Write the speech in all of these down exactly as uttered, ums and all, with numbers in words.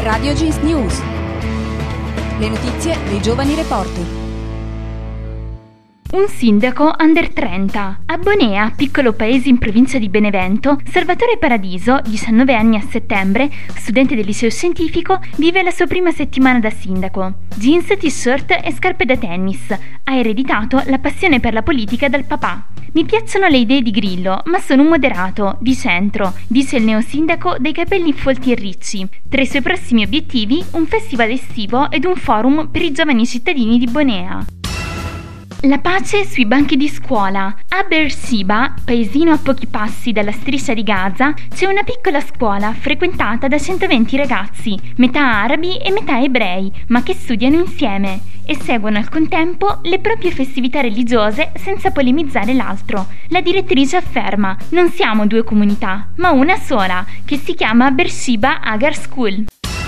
Radio Jeans News. Le notizie dei giovani reporter. Un sindaco under trenta. A Bonea, piccolo paese in provincia di Benevento, Salvatore Paradiso, diciannove anni a settembre, studente del liceo scientifico, vive la sua prima settimana da sindaco. Jeans, t-shirt e scarpe da tennis. Ha ereditato la passione per la politica dal papà. Mi piacciono le idee di Grillo, ma sono un moderato, di centro, dice il neosindaco dai capelli folti e ricci. Tra i suoi prossimi obiettivi, un festival estivo ed un forum per i giovani cittadini di Bonea. La pace sui banchi di scuola. A Beersheba, paesino a pochi passi dalla striscia di Gaza, c'è una piccola scuola frequentata da centoventi ragazzi, metà arabi e metà ebrei, ma che studiano insieme e seguono al contempo le proprie festività religiose senza polemizzare l'altro. La direttrice afferma: non siamo due comunità, ma una sola, che si chiama Beersheba Hagar School.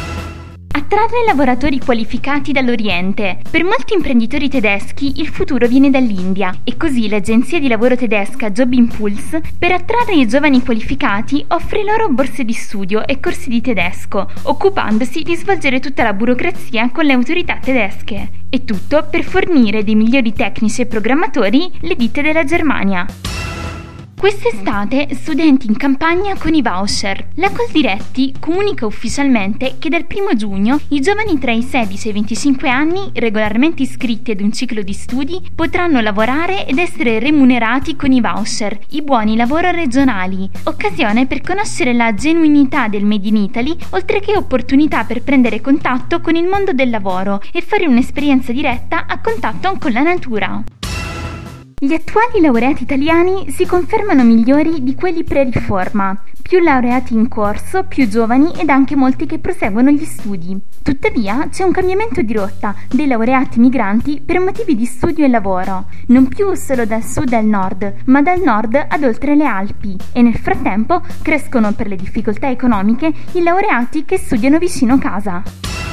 Attrarre lavoratori qualificati dall'Oriente. Per molti imprenditori tedeschi il futuro viene dall'India e così l'agenzia di lavoro tedesca Job Impulse, per attrarre i giovani qualificati, offre loro borse di studio e corsi di tedesco, occupandosi di svolgere tutta la burocrazia con le autorità tedesche. E tutto per fornire dei migliori tecnici e programmatori le ditte della Germania. Quest'estate studenti in campagna con i voucher. La Coldiretti comunica ufficialmente che dal primo giugno i giovani tra i sedici e i venticinque anni, regolarmente iscritti ad un ciclo di studi, potranno lavorare ed essere remunerati con i voucher, i buoni lavoro regionali. Occasione per conoscere la genuinità del Made in Italy, oltre che opportunità per prendere contatto con il mondo del lavoro e fare un'esperienza diretta a contatto con la natura. Gli attuali laureati italiani si confermano migliori di quelli pre-riforma, più laureati in corso, più giovani ed anche molti che proseguono gli studi. Tuttavia c'è un cambiamento di rotta dei laureati migranti per motivi di studio e lavoro, non più solo dal sud al nord, ma dal nord ad oltre le Alpi, e nel frattempo crescono per le difficoltà economiche i laureati che studiano vicino casa.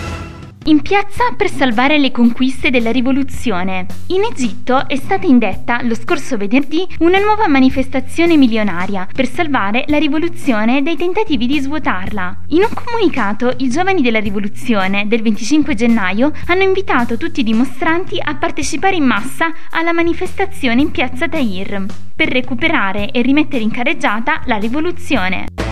In piazza per salvare le conquiste della rivoluzione. In Egitto è stata indetta lo scorso venerdì una nuova manifestazione milionaria per salvare la rivoluzione dai tentativi di svuotarla. In un comunicato, i giovani della rivoluzione del venticinque gennaio hanno invitato tutti i dimostranti a partecipare in massa alla manifestazione in piazza Tahrir per recuperare e rimettere in carreggiata la rivoluzione.